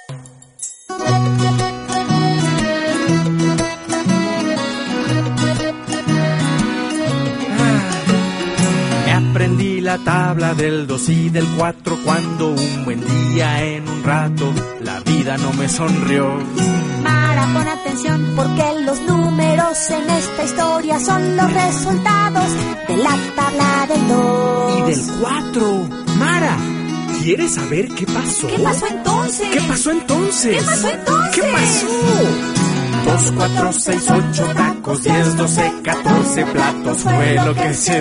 Aprendí la tabla del 2 y del 4 cuando un buen día en un rato la vida no me sonrió. Mara, pon atención porque los números en esta historia son los resultados de la tabla del 2 y del 4. Mara, ¿quieres saber qué pasó? ¿Qué pasó entonces? ¿Qué pasó entonces? ¿Qué pasó entonces? ¿Qué pasó? 2, 4, 6, 8 tacos, 10, 12, 14 platos fue lo que se